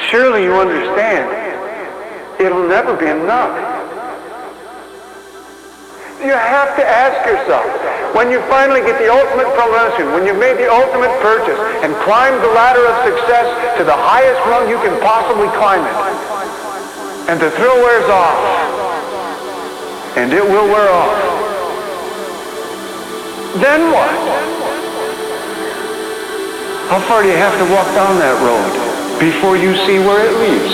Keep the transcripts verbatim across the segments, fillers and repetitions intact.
surely you understand, it'll never be enough. You have to ask yourself, when you finally get the ultimate promotion, when you've made the ultimate purchase and climbed the ladder of success to the highest rung you can possibly climb it, and the thrill wears off, and it will wear off, then what? How far do you have to walk down that road before you see where it leads?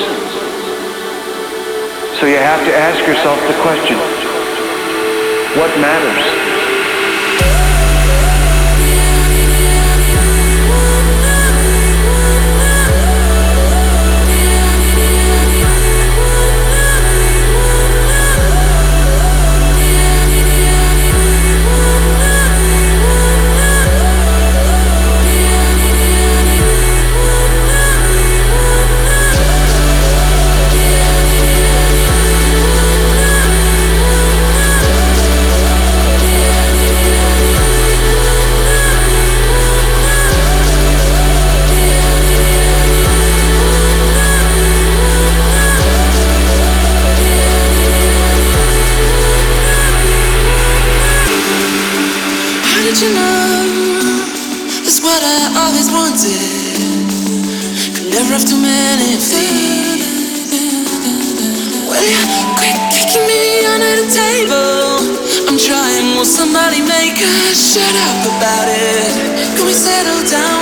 So you have to ask yourself the question, what matters? You know, that's what I always wanted. Could never have too many feet. Will you quit kicking me under the table? I'm trying, will somebody make us shut up about it? Can we settle down?